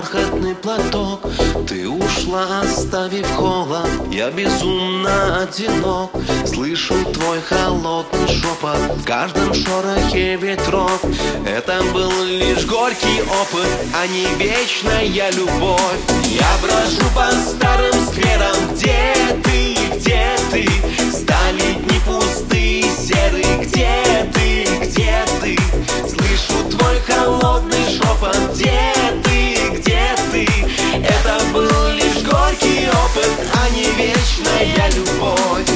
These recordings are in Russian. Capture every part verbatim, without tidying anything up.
бархатный платок. Ты ушла, оставив холод, я безумно одинок. Слышу твой холодный шепот в каждом шорохе ветров. Это был лишь горький опыт, а не вечная любовь. Я брожу по старым скверам, где ты, где ты? Стали дни пустые, серые, где ты, где ты? Слышу твой холодный шепот, где ты, где ты? Это был лишь горький опыт, а не вечная любовь.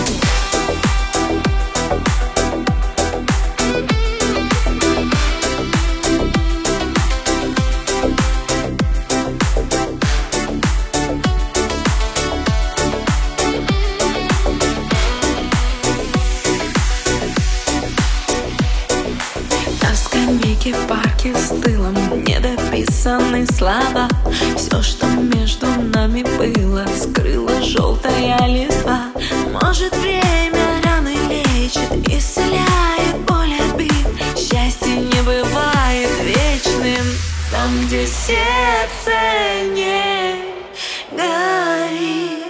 В парке с тылом недописанные слова. Все, что между нами было, скрыла желтая листва. Может, время раны лечит, исцеляет боль обид. Счастье не бывает вечным там, где сердце не горит.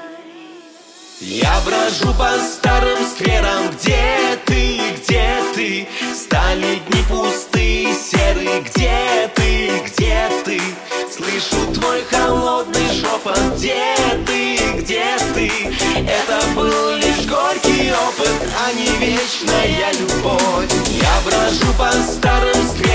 Я брожу по старым скверам, где ты, где ты? Стали дни пустые, серые, где ты, где ты? Слышу твой холодный шепот, где ты, где ты? Это был лишь горький опыт, а не вечная любовь. Я брожу по старым скверам.